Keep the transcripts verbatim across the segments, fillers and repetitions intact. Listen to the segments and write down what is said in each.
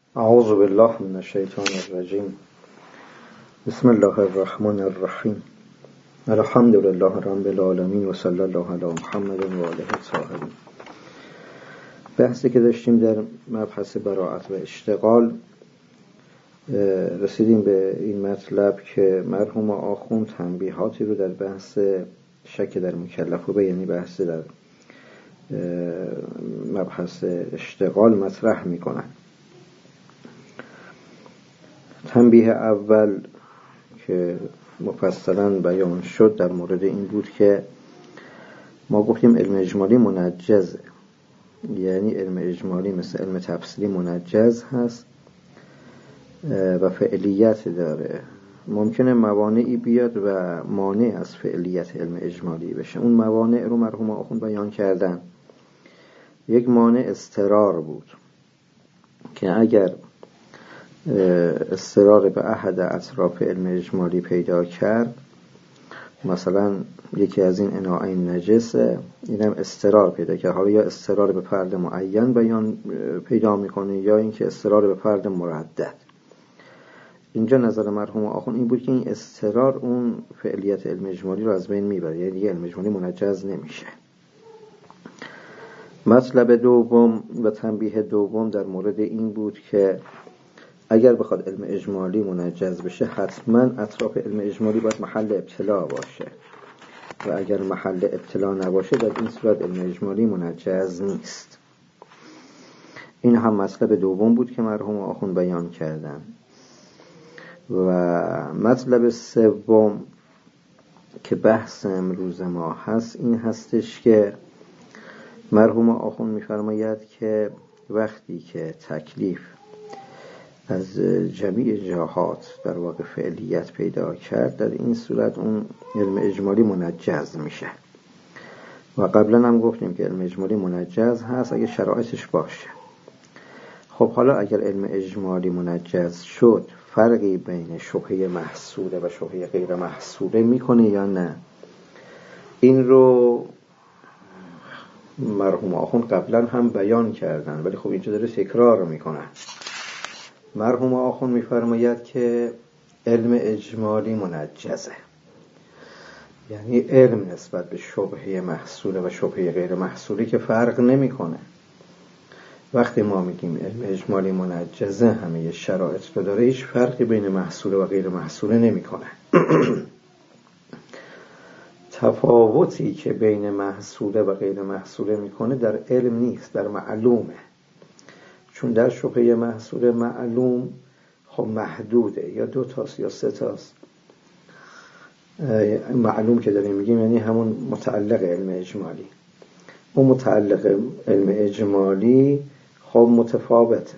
اعوذ بالله من الشیطان الرجیم. بسم الله الرحمن الرحیم. الحمد لله رب العالمین و صلی الله علی محمد و آله الطاهرین. بحثی که داشتیم در مبحث براءت و اشتغال، رسیدیم به این مطلب که مرحوم آخوند تنبیهاتی رو در بحث شک در مکلفه، یعنی بحث در مبحث اشتغال مطرح میکنن. تنبیه اول که مفصلا بیان شد در مورد این بود که ما گفتیم علم اجمالی منجزه، یعنی علم اجمالی مثل علم تفصیلی منجز هست و فعلیت داره. ممکنه موانعی بیاد و مانع از فعلیت علم اجمالی بشه. اون موانع رو مرحوم آخوند بیان کردن. یک مانع اضطرار بود که اگر اضطرار به احد اطراف علم اجمالی پیدا کرد، مثلا یکی از این اناعین نجسه، اینم اضطرار پیدا کرد، حالا یا اضطرار به فرد معین بیان پیدا میکنه یا اینکه اضطرار به فرد مردد. اینجا نظر مرحوم آخوند این بود که این اضطرار اون فعلیت علم اجمالی رو از بین میبره، یعنی دیگه علم اجمالی منجز نمیشه. مطلب دوم و تنبیه دوم در مورد این بود که اگر بخواد علم اجمالی منجز بشه، حتما اطراف علم اجمالی باید محل ابتلا باشه و اگر محل ابتلا نباشه در این صورت علم اجمالی منجز نیست. این هم مطلب دوم بود که مرحوم آخوند بیان کردن. و مطلب سوم که بحث امروز ما هست این هستش که مرحوم آخوند می‌فرماید که وقتی که تکلیف از جمیع جهات در واقع فعلیت پیدا کرد، در این صورت اون علم اجمالی منجز میشه. و قبلا هم گفتیم که علم اجمالی منجز هست اگه شرایطش باشه. خب حالا اگر علم اجمالی منجز شد، فرقی بین شبهه محصوله و شبهه غیر محصوله میکنه یا نه؟ این رو مرحوم آخوند قبلا هم بیان کردن، ولی خب اینجا داره تکرار میکنن. مرحوم آخوند میفرماید که علم اجمالی منجزه، یعنی علم نسبت به شبهه محصوله و شبهه غیر محصولی که فرق نمیکنه. وقتی ما میگیم علم اجمالی منجزه، همه شرایط رو داره، هیچ فرقی بین محصوله و غیر محصوله نمیکنه. تفاوتی که بین محصوله و غیر محصوله میکنه در علم نیست، در معلومه. چون در شبهه محصول معلوم خب محدوده، یا دو تاست یا سه تاست. معلوم که داریم میگیم یعنی همون متعلق علم اجمالی. اون متعلق علم اجمالی خب متفاوته،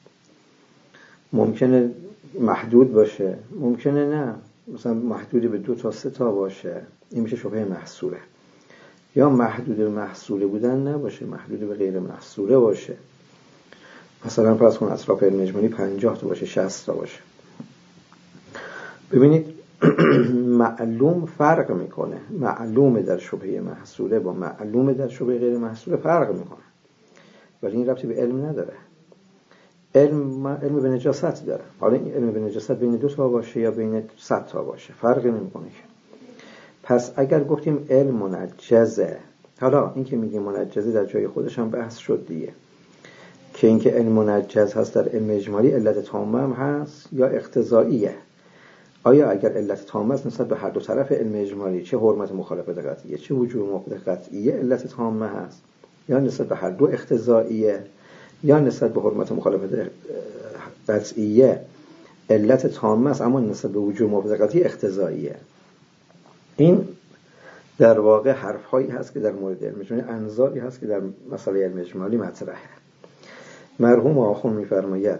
ممکنه محدود باشه، ممکنه نه، مثلا محدود به دو تا سه تا باشه، این میشه شبهه محصوله. یا محدود به محصوله بودن نباشه، محدود به غیر محصوله باشه. مثلا فرض کن اطراف علم اجمالی پنجاه تا باشه، شصت تا باشه. ببینید معلوم فرق میکنه. معلوم در شبهه محصوله با معلوم در شبهه غیر محصوله فرق میکنه، ولی این ربطی به علم نداره. علم علم به نجاست داره. حالا این علم به نجاست بین دو تا باشه یا بین صد تا باشه فرقی نمیکنه. پس اگر گفتیم علم منجزه، حالا این که میگیم منجزه در جای خودش هم بحث شد دیگه، که اینکه علم منجز هست در علم اجمالی علت تامه هم هست یا اقتضاییه. آیا اگر علت تامه است نسبت به هر دو طرف علم اجمالی، چه حرمت مخالفت قطعیه چه وجوب موافقت قطعیه، علت تامه هست، یا نسبت به هر دو اقتضاییه، یا نسبت به حرمت مخالفت قطعیه علت تامه است اما نسبت به وجوب موافقت قطعی اقتضاییه. این در واقع حرف‌هایی هست که در مورد علم اجمالی، انظاری هست که در مسئله علم اجمالی مطرحه. مرحوم آخوند می‌فرماید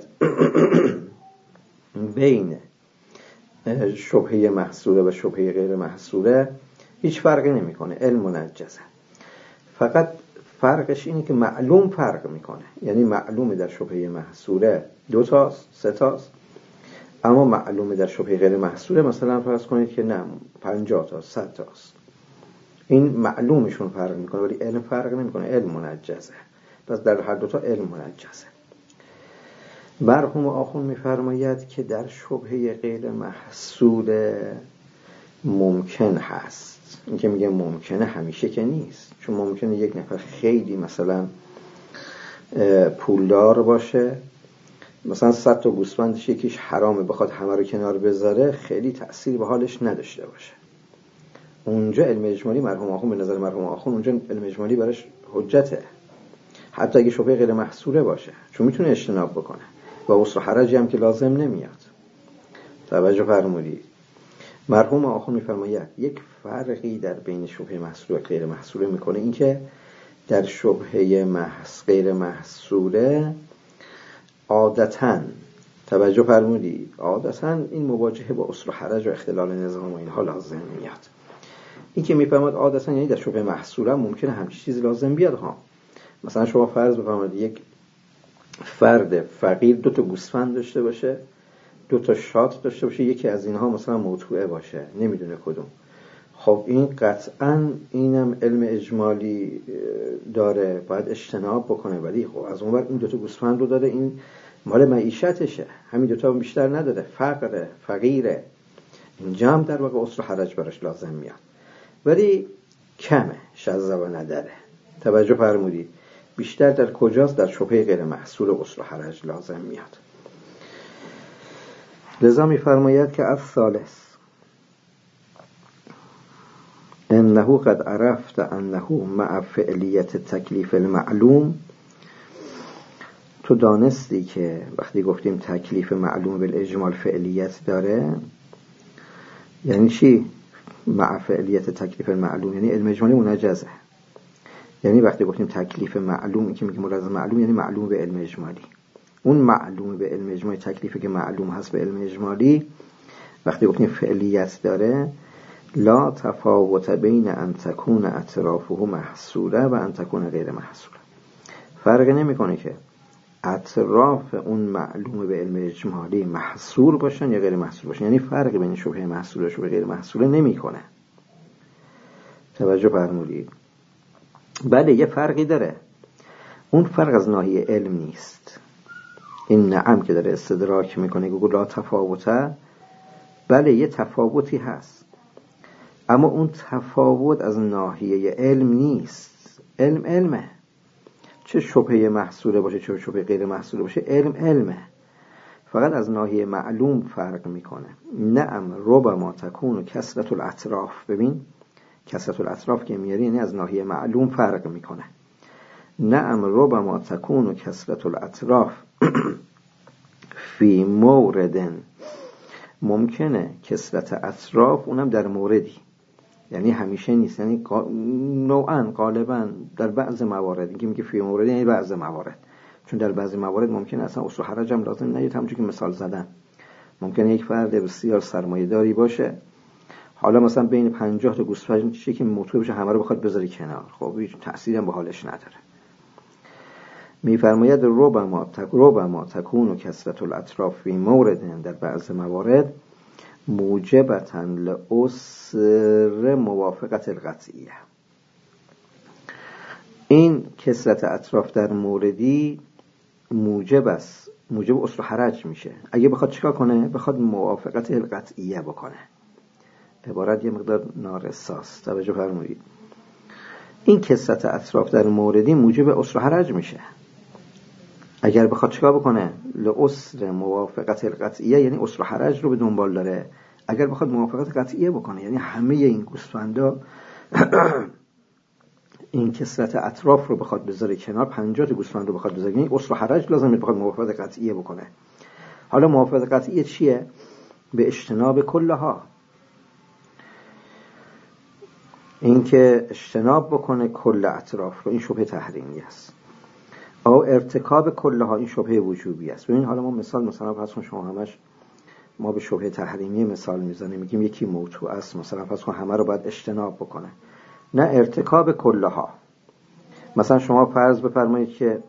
بین شبهه محصوله و شبهه غیر محصوله هیچ فرقی نمی‌کنه، علم منجزه. فقط فرقش اینه که معلوم فرق می‌کنه، یعنی معلوم در شبهه محصوله دو تاست، سه تاست، اما معلوم در شبهه غیر محصوله مثلا فرض کنید که نه پنجاه تا، صد تاست. این معلومشون فرق می‌کنه ولی علم فرق نمی‌کنه، علم منجزه. پس در هر دو تا علم منجزه. مرحوم آخوند می‌فرماید که در شبهه غیر محصول ممکن هست. این که میگه ممکنه همیشه که نیست، چون ممکنه یک نفر خیلی مثلا پولدار باشه، مثلا صد تا گوسفندش یکیش حرامه، بخواد همه رو کنار بذاره، خیلی تأثیر به حالش نداشته باشه. اونجا علم اجمالی مرحوم آخوند، به نظر مرحوم آخوند اونجا علم اجمالی براش حجته، حتی اگه شبهه غیر محصوله باشه، چون میتونه اجتناب بکنه و اصل حرجی هم که لازم نمیاد. توجه فرمودید. مرحوم آخوند میفرماید یک فرقی در بین شبهه محصوله و غیر محصوله میکنه، این که در شبهه محص غیر محصوله عادتاً، توجه فرمودید، عادتاً این مواجهه با اصل حرج و اختلال نظام و اینها لازم میاد. این که میفرماد عادتاً یعنی در شبهه محصوله ممکنه همچین چیزی لازم بیاد ها. مثلا شما فرض بفرمایید یک فرد فقیر دو تا گوسفند داشته باشه، دو تا شات داشته باشه، یکی از اینها مثلا موتوعه باشه، نمیدونه کدوم. خب این قطعاً اینم علم اجمالی داره، باید اجتناب بکنه، ولی خب از اون ور این دو تا گوسفند رو داره، این مال معیشتشه، همین دو تا بیشتر نداره، فقره، فقیره، اینجا هم در واقع اصل حرج براش لازم میاد، ولی کمه، شذ و نداره. توجه فرمودید. بیشتر در کجاست؟ در شبهه غیر محصول اصل حرج لازم میاد. لذا میفرماید که الثالث انه قد عرفت انه مع فعلیت تکلیف المعلوم. تو دانستی که وقتی گفتیم تکلیف معلوم بالاجمال فعلیت داره، یعنی چی؟ مع فعلیت تکلیف المعلوم یعنی علم اجمالی منجزه. یعنی وقتی گفتیم تکلیف معلوم، این که میگه ملازم معلوم یعنی معلوم به علم اجمالی. اون معلوم به علم اجمالی، تکلیفی که معلوم هست به علم اجمالی، وقتی گفتیم فعلیت داره، لا تفاوت بین ان تکون اطرافه محصوله و ان تکون غیر محصوله. فرق نمیکنه که اطراف اون معلوم به علم اجمالی محصول باشن یا غیر محصول باشن، یعنی فرقی بین شبهه محصول و شبهه غیر محصوله نمیکنه. توجه فرمودید. بله یه فرقی داره، اون فرق از ناحیه علم نیست. این نعم که داره استدراک میکنه گوگل لا تفاوته، بله یه تفاوتی هست، اما اون تفاوت از ناحیه علم نیست. علم علمه، چه شبهه محصوله باشه چه شبهه غیر محصوله باشه، علم علمه، فقط از ناحیه معلوم فرق میکنه. نعم ربما تکون کثرت الاطراف، ببین کثرت الاطراف که میاری یعنی از ناحیه معلوم فرق میکنه. نعم ربما تکون کثرت الاطراف فی مورد، ممکنه کثرت اطراف اونم در موردی، یعنی همیشه نیست، یعنی نوعاً غالباً در بعض موارد، اینکه میگه فی مورد یعنی بعض موارد، چون در بعضی موارد ممکنه اصلا اصل حرج هم لازم نیاد. همونجوری که مثال زدن، ممکنه یک فرد بسیار سرمایه‌داری باشه، حالا مثلا بین پنجاه تا گوسفند چیزی که موتور بشه همه رو بخواد بذاره کنار، خب هیچ تأثیری هم به حالش نداره. میفرماید ربما تک ربما تکون و کثرت الاطراف فی مورد، در بعض موارد موجبتاً لعسر موافقت القطعیه. این کثرت اطراف در موردی موجب است، موجب اصل حرج میشه. اگه بخواد چیکار کنه؟ بخواد موافقت القطعیه بکنه. عبارت یه مقدار نارساست. توجه فرمایید. این کثرت اطراف در موردی موجب اصل حرج میشه. اگر بخواد چیکار بکنه؟ لعسر موافقت القطعیه، یعنی اصل حرج رو به دنبال داره. اگر بخواد موافقت قطعیه بکنه، یعنی همه این گوسفندا این کثرت اطراف رو بخواد بذاره کنار، پنجاه تا گوسفند رو بخواد بذاره، یعنی اصل حرج لازمه بخواد موافقت قطعیه بکنه. حالا موافقت قطعیه چیه؟ به اجتناب کلها، این که اجتناب بکنه کل اطراف رو، این شبهه تحریمی است. او ارتکاب کلها، این شبهه وجوبی است. ببین حالا ما مثال مثلا فرض کن شما همش ما به شبهه تحریمی مثال میزنیم، میگیم یکی موضوع است، مثلا فرض کن همه رو باید اجتناب بکنه. نه، ارتکاب کلها. مثلا شما فرض بفرمایید که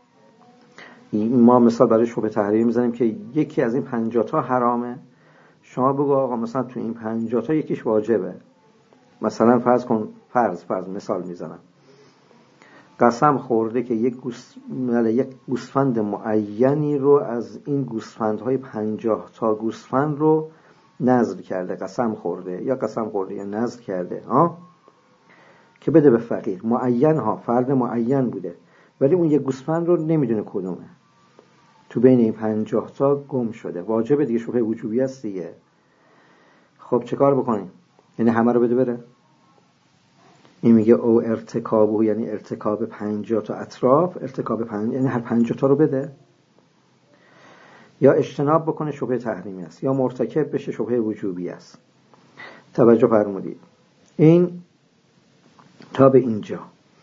ما مثال برای شبهه تحریمی میزنیم که یکی از این پنجاه تا حرامه، شما بگو آقا مثلا تو این پنجاه تا یکیش واجبه. مثلا فرض کن، فرض فرض مثال میزنم، قسم خورده که یک گوس... یک گوسفند معینی رو از این گوسفندهای پنجاه تا گوسفند رو نذر کرده، قسم خورده یا قسم خورده یا نذر کرده ها که بده به فقیر. معین ها، فرد معین بوده، ولی اون یک گوسفند رو نمیدونه کدومه، تو بین این پنجاه تا گم شده، واجبه دیگه، شبهه وجوبی است دیگه. خب چه کار بکنیم؟ یعنی همه رو بده بره؟ این میگه او ارتکابه، یعنی ارتکاب پنجاه تا اطراف، ارتکاب پنج یعنی هر پنجاه تا رو بده، یا اجتناب بکنه شبهه تحریمی است، یا مرتکب بشه شبهه وجوبی است. توجه فرمودید. این تا به اینجا.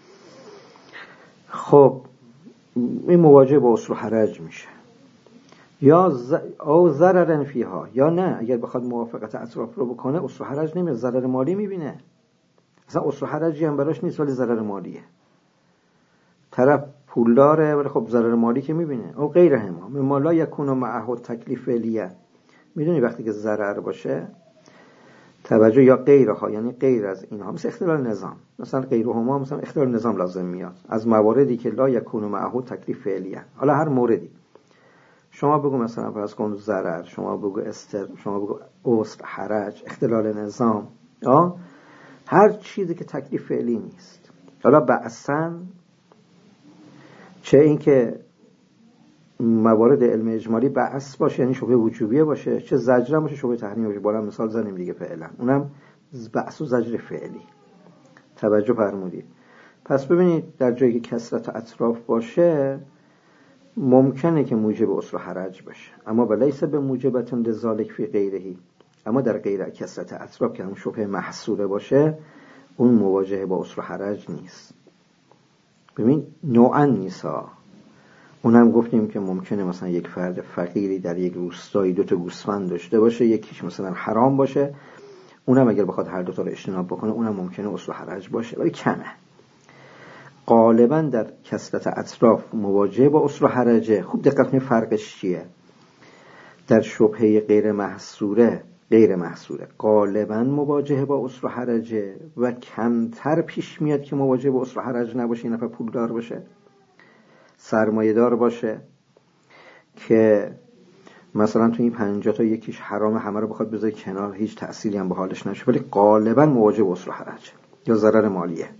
خب این مواجه با اصل و حرج میشه، یا ز... او ضررن فیها، یا نه اگر بخواد موافقت اطراف رو بکنه اصل و حرج نمیاد، ضرر مالی میبینه. اصلا اصل و حرجی هم براش نیست ولی ضرر مالیه. طرف پولداره ولی خب ضرر مالی که میبینه. او غیر هما مما لا یکون معه تکلیف فعلیه. میدونی وقتی که ضرر باشه توجه، یا غیرها یعنی غیر از اینها، مثل اختلال نظام، مثلا غیرهما مثلا اختلال نظام لازم میاد از مواردی که لا یکون معه تکلیف فعلیه. حالا هر موردی شما بگو، مثلا فرض کن ضرر، شما بگو استر، شما بگو اصل، حرج، اختلال نظام، آه هر چیزی که تکلیف فعلی نیست. حالا بعثاً چه این که موارد علم اجمالی بعث باشه یعنی شبهه وجوبیه باشه، چه زجر باشه شبهه تحریمی باشه. بالا مثال زنیم دیگه فعلا، اونم بعث و زجر فعلی. توجه فرمودید. پس ببینید در جایی که کثرت اطراف باشه ممکنه که موجب اصل و حرج باشه، اما ولیس به موجبت لذالک فی غیرهی. اما در غیر کثرت اطراف که هم شبهه محصوره باشه اون مواجهه با اصل و حرج نیست. ببین نوعا نیسا. اونم گفتیم که ممکنه مثلا یک فرد فقیری در یک روستایی دو تا گوسفند داشته باشه، یکیش مثلا حرام باشه، اونم اگر بخواد هر دو تا رو اجتناب بکنه اونم ممکنه اصل و حرج باشه ولی کمه. غالبا در کثرت اطراف مواجهه با اصل و حرجه. خوب دقت کنید فرقش چیه. در شبهه غیر محصوره غیر محصوره غالبا مواجهه با اصل و حرجه و کمتر پیش میاد که مواجهه با اصل و حرج نباشه. این نفر پولدار باشه، سرمایه دار باشه که مثلا تو این پنجاه تا یکیش حرام، همه رو بخواد بذاره کنار، هیچ تأثیری هم به حالش نشه، ولی غالبا مواجهه با اصل و حرج یا ضرر مالیه.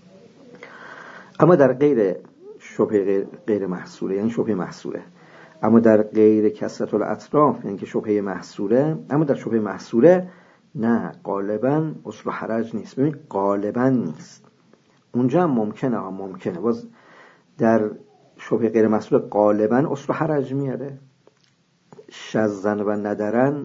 اما در غیر شبهه غیر, غیر محصوره یعنی شبهه محصوره، اما در غیر کثرت الاطراف یعنی که شبهه محصوره، اما در شبهه محصوره نه، غالبا اصل و حرج نیست. ببین غالبا نیست، اونجا هم ممکنه ها ممکنه باز در شبهه غیر محصوره غالبا اصل و حرج میاره، شذن و ندرن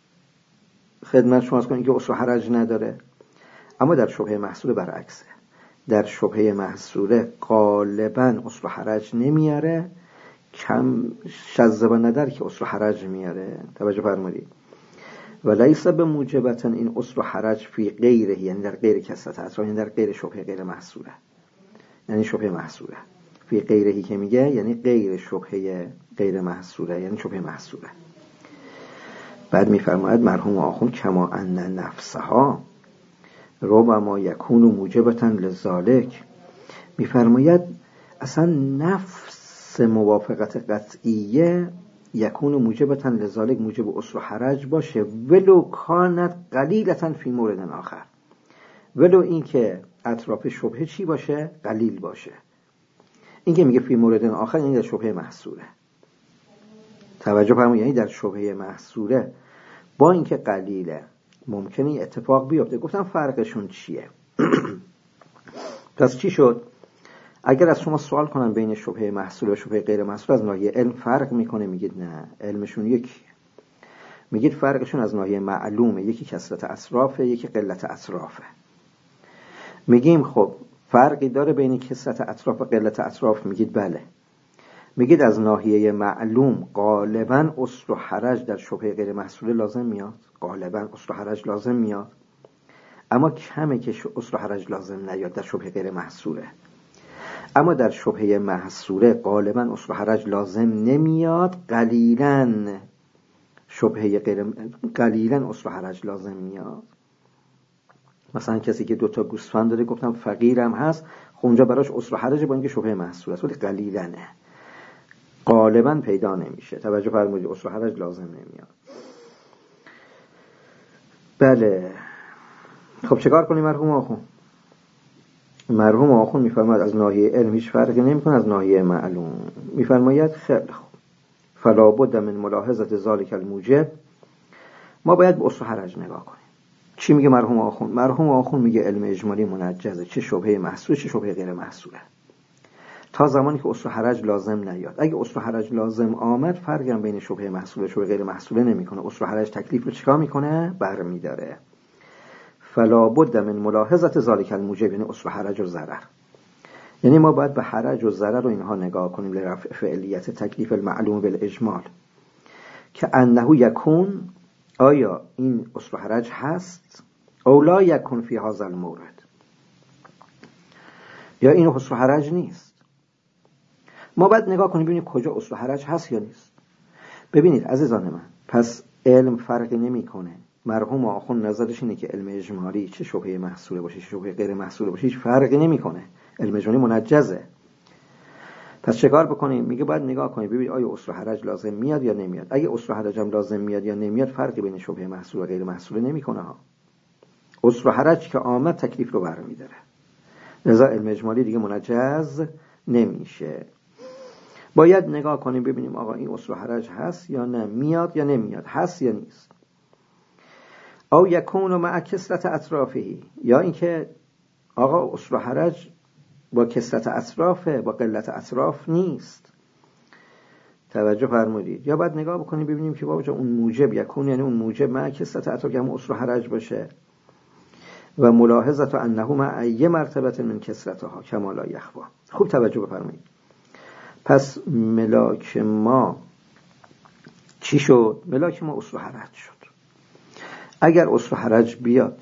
خدمت شما از کنید که اصل و حرج نداره. اما در شبهه محصوره برعکسه، در شبهه محصوره غالبا اصل و حرج نمیاره، کم شذ و ندر که اصل و حرج میاره. توجه فرمایید. و لیس به موجبتن این اصل و حرج فی غیره، یعنی در غیر کثرت اطراف، یعنی در غیر شبهه غیر محصوره، یعنی شبهه محصوره. فی غیرهی که میگه یعنی غیر شبهه غیر محصوره، یعنی شبهه محصوره. بعد میفرماید مرحوم آخوند کما ان نفسها ربما یکون موجبتن لذالک. میفرماید اصلا نفس موافقت قطعیه یکون موجبتن لذالک موجب اصل و حرج باشه، ولو کانت قلیلتن فی مورد آخر، ولو این که اطراف شبهه چی باشه؟ قلیل باشه. این که میگه فی مورد آخر یعنی در شبهه محصوره. توجه فرمایید، یعنی در شبهه محصوره با اینکه قلیله ممکنه اتفاق بیفته. گفتم فرقشون چیه؟ پس چی شد؟ اگر از شما سوال کنن بین شبهه محصول و شبهه غیر محصول از ناحیه علم فرق میکنه، میگید نه، علمشون یکی. میگید فرقشون از ناحیه معلومه، یکی کثرت اطرافه یکی قلت اطرافه. میگیم خب فرقی داره بین کثرت اطراف و قلت اطراف؟ میگید بله. میگید از ناحیه معلوم غالبا اصل و حرج در شبهه غیر محصول لازم میاد، غالبا اصل و حرج لازم میاد، اما کمه که اصل و حرج لازم نیاد در شبهه غیر محصوله. اما در شبهه محصوله غالبا اصل و حرج لازم نمیاد، قلیلاً شبهه غیر قلیلاً اصل و حرج لازم میاد. مثلا کسی که دوتا گوسفند داره، گفتم فقیرم هست، خب اونجا براش اصل و حرج با اینکه شبهه محصول است، ولی قلیلنه، غالبا پیدا نمیشه. توجه فرمودید، اصل و حرج لازم نمیاد. بله خب چیکار کنیم مرحوم آخون؟ مرحوم آخون میفرماید از ناحیه علم هیچ فرقی نمیکنه از ناحیه معلوم. میفرماید خیلی خوب، فلا بد من ملاحظه ذلک الموجب، ما باید به اصل و حرج نگاه کنیم. چی میگه مرحوم آخون؟ مرحوم آخون میگه علم اجمالی منجزه، چه شبهه محصول چه شبهه غیر محصوله، تا زمانی که اصل و حرج لازم نیاد. اگه اصل و حرج لازم آمد، فرقی هم بین شبهه محصول و شبهه غیر محصوله نمیکنه. اصل و حرج تکلیف رو چیکار میکنه؟ برمی‌داره. فلا بد من ملاحظه ذلک الموجب، یعنی اصل و حرج و ضرر. یعنی ما باید به حرج و ضرر و اینها نگاه کنیم لرفع فعلیت تکلیف المعلوم بالاجمال، که انه یکون، آیا این اصل و حرج هست، او لا یکون فی هذا المورد، یا این اصل و حرج نیست. ما باید نگاه کنیم ببینیم کجا اصل و حرج هست یا نیست. ببینید عزیزان من، پس علم فرقی نمیکنه. مرحوم آخوند نظرش اینه که علم اجمالی چه شبهه محصوله باشه چه شبهه غیر محصوله باشه هیچ فرقی نمیکنه، علم اجمالی منجزه. پس چه کار بکنیم؟ میگه باید نگاه کنیم ببینید آیا اصل و حرج لازم میاد یا نمیاد. اگه اصل و حرج هم لازم میاد یا نمیاد، فرقی بین شبهه محصول و غیر محصوله نمیکنه ها. اصل و حرج که آمد تکلیف رو برمی‌داره، لذا علم اجمالی دیگه منجز نمیشه. باید نگاه کنیم ببینیم آقا این اصل و حرج هست یا نه، میاد یا نمیاد، هست یا نیست. او یکون مع کثرت اطرافه، یا اینکه آقا اصل و حرج با کثرت اطرافه، با قلت اطراف نیست. توجه فرمودید. یا باید نگاه بکنیم ببینیم که بابا اون موجب یکون، یعنی اون موجب مع کثرت اطراف که هم اصل و حرج باشه، و ملاحظت انه مع ای مرتبه من کثرتها کما لا یخفی. خوب توجه بفرمایید. پس ملاک ما چی شد؟ ملاک ما اصل و حرج شد. اگر اصل و حرج بیاد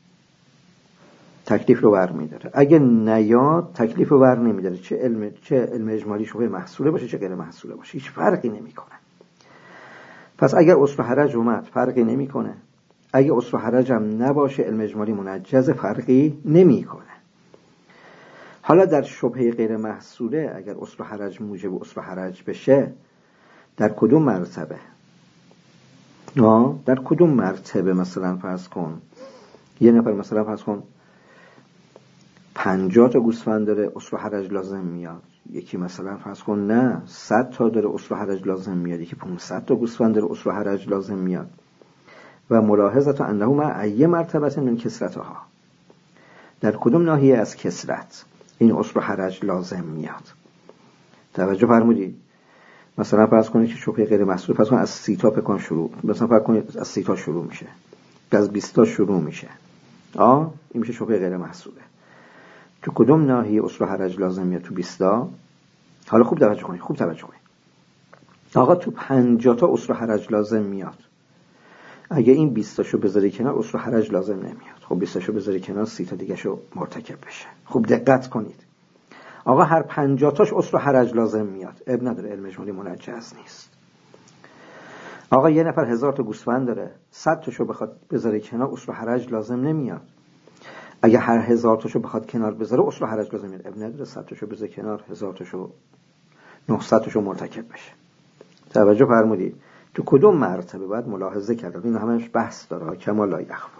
تکلیف رو بر میداره، اگه نیاد تکلیف رو بر نمیداره، چه علم چه علم اجمالی شبهه محصوله باشه چه غیر محصوله باشه، هیچ فرقی نمیکنه. پس اگر اصل و حرج اومد فرقی نمیکنه، اگه اصل و حرج هم نباشه علم اجمالی منجز فرقی نمیکنه. حالا در شبهه غیر محصوله اگر اصل و حرج موجب اصل و حرج بشه، در کدوم مرتبه؟ آه در کدوم مرتبه؟ مثلا فرض کن یه نفر مثلا فرض کن پنجاه تا گوسفند داره، اصل و حرج لازم میاد. یکی مثلا فرض کن نه صد تا داره، اصل و حرج لازم میاد. یکی پانصد تا گوسفند داره، اصل و حرج لازم میاد. و ملاحظت انه مع ای مرتبه من کثرتها، در کدوم ناحیه از کثرت این اصل و حرج لازم میاد. توجه فرمودید. مثلا فرض کنید که شبهه غیر محصول، فرض کن از سی تا پکان شروع، مثلا فرض کنید از سی تا شروع میشه، از بیست تا شروع میشه، آه این میشه شبهه غیر محصوله. تو کدوم ناحیه اصل و حرج لازم میاد؟ تو بیست تا. حالا خوب توجه کنید، خوب توجه کنید. آقا تو پنجاه تا اصل و حرج لازم میاد. اگه این بیست تاشو بذاری کنار اصل و حرج لازم نمیاد. خب بیست تاشو بذاری کنار، سی تا دیگه شو مرتکب بشه. خوب دقت کنید. آقا هر پنجاه تاش اصل و حرج لازم میاد، اب نداره، علم اجمالی منجز نیست. آقا یه نفر هزار تا گوسفند داره، صد تاشو بخواد بذاره کنار اصل و حرج لازم نمیاد. اگه هر هزار تاشو بخواد کنار بذاره اصل و حرج لازم میاد، اب نداره، صد تاشو بذاره کنار، هزار تاشو نهصد تاشو مرتکب بشه. توجه فرمودید. تو کدوم مرتبه باید ملاحظه کرد؟ این همش بحث داره، کما لا یخفی.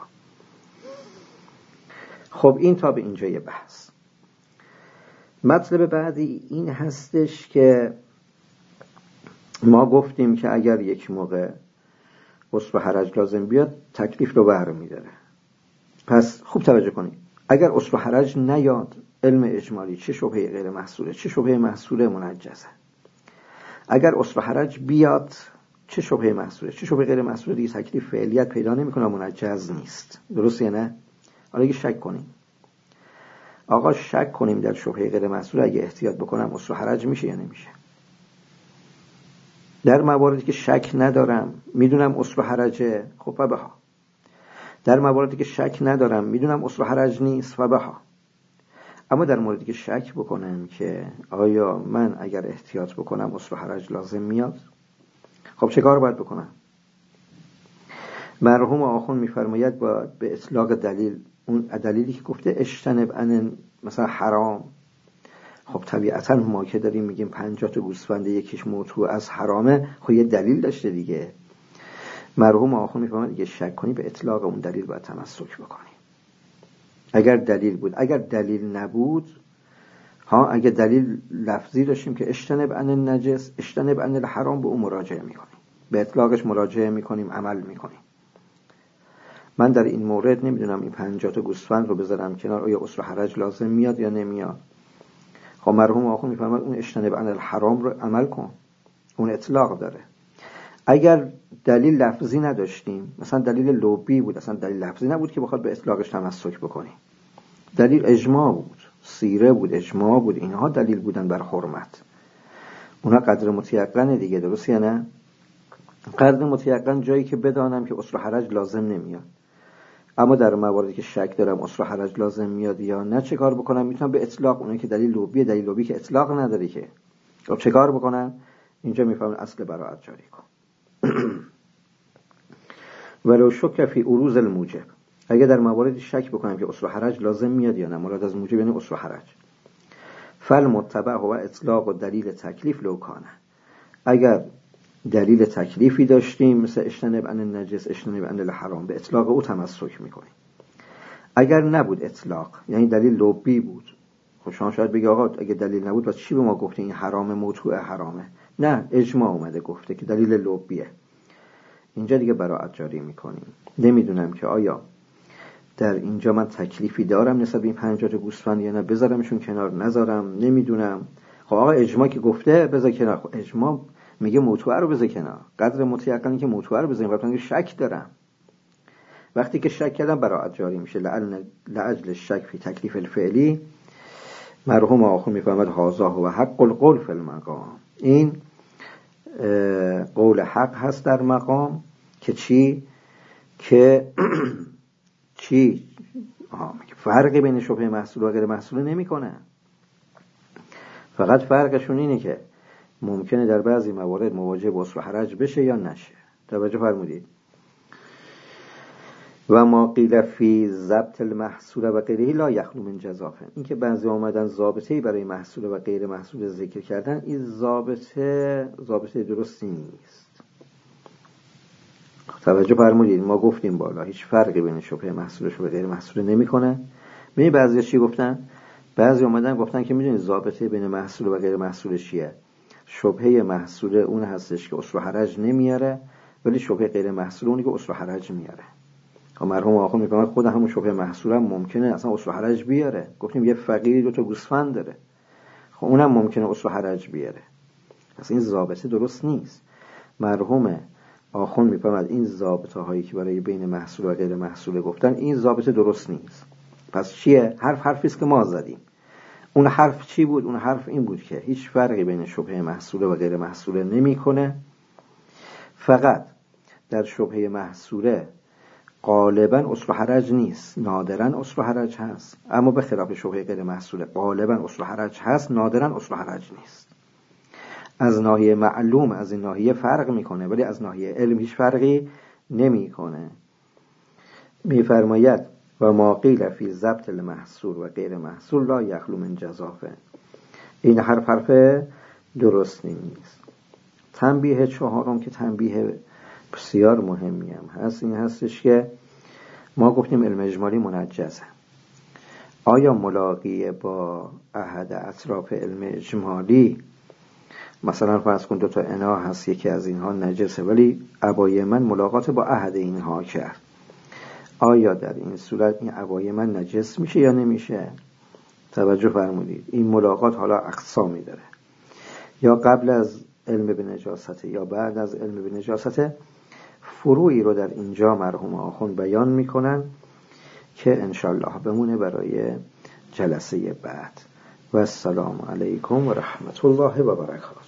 خب این تا به اینجای بحث. مطلب بعدی این هستش که ما گفتیم که اگر یک موقع اصل و حرج لازم بیاد تکلیف رو برمی‌داره. پس خوب توجه کنید. اگر اصل و حرج نیاد، علم اجمالی چه شبهه غیر محصوله چه شبهه محصوله منجزه. اگر اصل و حرج بیاد، چه شبهه محصوله چه شبهه غیر محصوله دیگه تکلیف فعلیت پیدا نمی‌کنه، منجز نیست. درسته نه؟ حالا اگه شک کنیم، آقا شک کنیم در شبهه غیر محصوله، اگه احتیاط بکنم اصل و حرج میشه یا نمیشه؟ در مواردی که شک ندارم میدونم اصل و حرجه، خب فبها. در مواردی که شک ندارم میدونم اصل و حرج نیست، فبها. اما در موردی که شک بکنم که آیا من اگر احتیاط بکنم اصل و حرج لازم میاد، خب چه کار باید بکنم؟ مرحوم آخوند میفرماید با به اطلاق دلیل، اون دلیلی که گفته اجتنب ان مثلا حرام خب طبیعتا ما که داریم میگیم پنجاه تا گوسفند یکیش موتور از حرامه، خب یه دلیل داشته دیگه. مرحوم آخوند میفهمن اگه شک کنی به اطلاق اون دلیل باید تمسک بکنی. اگر دلیل بود، اگر دلیل نبود، ها اگه دلیل لفظی داشتیم که اجتنب عن النجس اجتنب عن الحرام، به اون مراجعه میکنیم، به اطلاقش مراجعه میکنیم، عمل میکنیم. من در این مورد نمیدونم این پنجاه تا گوسفند رو بذارم کنار، آیا عسر و حرج لازم میاد یا نمیاد. خب مرحوم آخوند میفرماد اون اجتنب عن الحرام رو عمل کن، اون اطلاق داره. اگر دلیل لفظی نداشتیم، مثلا دلیل لوبی بود، اصلا دلیل لفظی نبود که بخواد به اطلاقش تمسک بکنی، دلیل اجماع بود، سیره بود، اجماع بود، اینها دلیل بودن بر حرمت، اونها قدر متیقنه دیگه، درست یا نه؟ قدر متیقن جایی که بدانم که عسر و حرج لازم نمیاد. اما در مواردی که شک دارم عسر و حرج لازم میاد یا نه، چه کار بکنم؟ میتونم به اطلاق، اونایی که دلیل لوبی، دلیل لوبی که اطلاق نداره که، خب چه کار بکنم؟ اینجا میفهمم اصل براءت جاری کن. ولو شک فی عروض الموجب، اگه در مواردی شک بکنم که عسر و حرج لازم میاد یا نه، مراد از موجب یعنی عسر و حرج، فالمتبع هو اطلاق و دلیل تکلیف لو کانه، اگر دلیل تکلیفی داشتیم مثل اجتنب عن النجس اجتنب عن الحرام، به اطلاق او تمسک میکنیم. اگر نبود اطلاق، یعنی دلیل لوبی بود، خب شما شاید بگی آقا اگه دلیل نبود پس چی به ما گفته این حرام موضوع حرامه؟ نه، اجماع اومده گفته که دلیل لوبیه. اینجا دیگه براءت جاری میکنیم. نمیدونم که آیا در اینجا من تکلیفی دارم نسبت به این پنجاه تا گوسفند یا نه، بذارمشون کنار نذارم، نمیدونم. خب آقا اجماع که گفته بذار کنار، خب اجماع میگه موضوع رو بذار کنار، قدر متیقنی که موضوع رو بذاریم، وقتی شک دارم، وقتی که شک کردم براءت جاری میشه. لعجل شک فی تکلیف الفعلی، مرحوم آخوند میفهمد هازا و حق القول فی المقام، این قول حق هست در مقام که چی؟ که چی؟ فرقی بین شبهه محصول و غیر محصول نمی کنه، فقط فرقشون اینه که ممکنه در بعضی موارد مواجه با عسر و حرج بشه یا نشه. توجه فرمودید؟ و ما قیل فی ضبط المحصول و غیره لا یخلو من جزافه، این که بعضی آمدن ضابطه‌ای برای محصول و غیر محصول ذکر کردن، این ضابطه ضابطه درستی نیست. توجه فرمودید؟ ما گفتیم بالا هیچ فرقی بین شبهه محصولش و غیر محصول نمیکنه. ببین بعضیا چی گفتن؟ بعضی اومدن گفتن که میدونید ضابطه بین محصول و غیر محصول چیه؟ شبهه محصول اون هستش که عسر و حرج نمیاره، ولی شبهه غیر محصول اونی که عسر و حرج میاره. خب مرحوم آخوند میگه خود همون شبهه محصول هم ممکنه اصلا عسر و حرج بیاره. گفتیم یه فقیری دو تا گوسفند داره، خب اونم ممکنه عسر و حرج بیاره. اصلا این ضابطه درست نیست. مرحوم آخوند میفهمد این ضابطه هایی که برای بین محصول و غیر محصول گفتن، این ضابطه درست نیست. پس چیه؟ حرف حرفی است که ما زدیم. اون حرف چی بود؟ اون حرف این بود که هیچ فرقی بین شبهه محصول و غیر محصول نمیکنه، فقط در شبهه محصوله غالبا عسر و حرج نیست، نادرا عسر و حرج هست. اما به خلاف شبهه غیر محصوله غالبا عسر و حرج هست، نادرا عسر و حرج نیست. از ناحیه معلوم از این ناحیه فرق میکنه، ولی از ناحیه علم هیچ فرقی نمیکنه. میفرماید و ما قیل فی ضبط المحصول و غیر محصول لا یخلو من جزافه، این حرف حرف درست نیست. تنبیه چهارم که تنبیه بسیار مهمی هم هست، این هستش که ما گفتیم علم اجمالی منجزه. آیا ملاقی با احد اطراف علم اجمالی، مثلا فرض کن دو تا انا هست، یکی از اینها نجسه ولی ابای من ملاقات با احد اینها کرد، آیا در این صورت این ابای من نجس میشه یا نمیشه؟ توجه فرمودید؟ این ملاقات حالا اقسامی داره، یا قبل از علم به نجاسته یا بعد از علم به نجاسته. فروعی رو در اینجا مرحوم آخوند بیان میکنن که انشالله بمونه برای جلسه بعد. و السلام علیکم و رحمت الله و برکاته.